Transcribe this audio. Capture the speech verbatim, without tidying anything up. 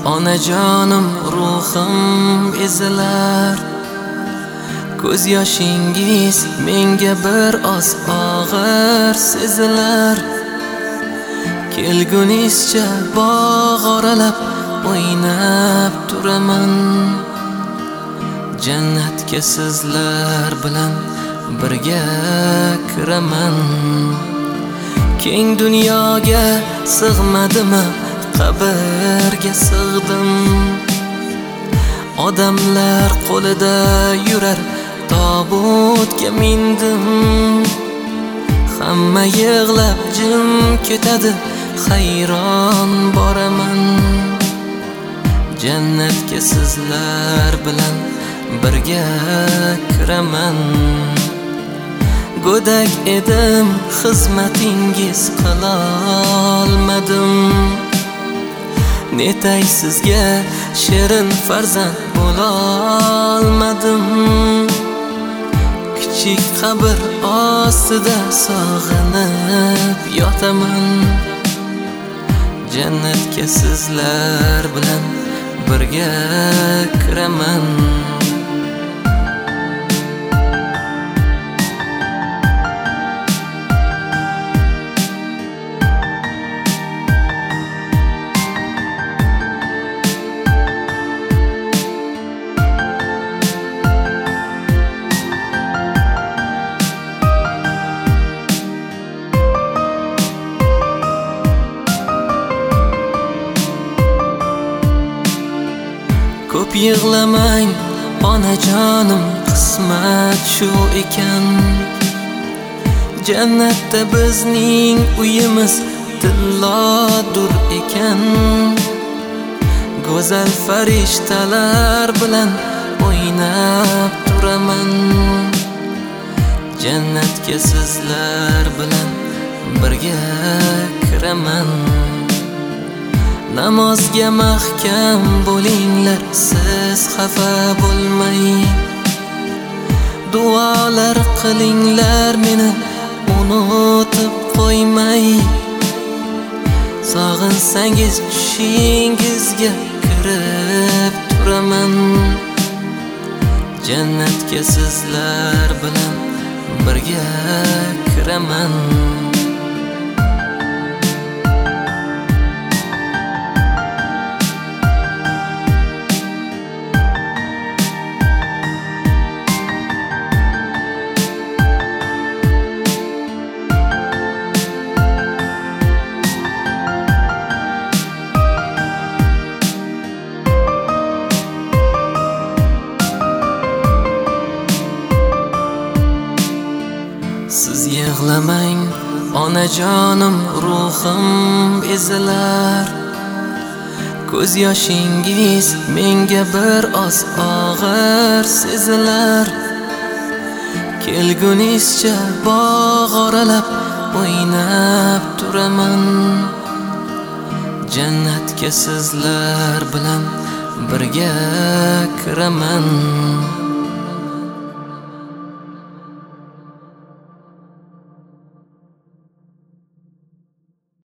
onajonim ruhim ezilar. Ko'z yoshingiz menga bir oz og'ir sezilar. Kelgunizcha bog' oralab o'ynab turaman. Jannatga sizlar bilan birga kiraman. Keng dunyoga sig'madimmi, qabrga sig'dim. Odamlar qo'lida yurar tobutga mindim. Hamma yig'lab jim ketadi, hayron boraman. Jannatga sizlar bilan birga kiraman. Go'dak edim, xizmatingiz qilolmadim. Netay sizga shirin farzand bo'lolmadim. Kichik qabr ostida sog'inib yotaman. Jannatga sizlar bilan birga kiraman. Ko'p yig'lamang onajonim, qismat shu ekan. Jannatda bizning uyimiz tillodur ekan. Go'zal farishtalar bilan o'ynab turaman. Jannatga sizlar bilan birga kiraman. Namozga mahkam bo'linglar, siz xafa bo'lmay. Duolar qilinglar, meni unutib qo'ymay. Sog'insangiz tushingizga kirib turaman. Jannatga sizlar bilan birga kiraman. Siz yig'lamang onajonim, ruhim ezilar. Ko'z yoshingiz menga bir oz og'ir sezilar. Kelgunizcha bog' oralab o'ynab turaman. Jannatga sizlar bilan birga kiraman.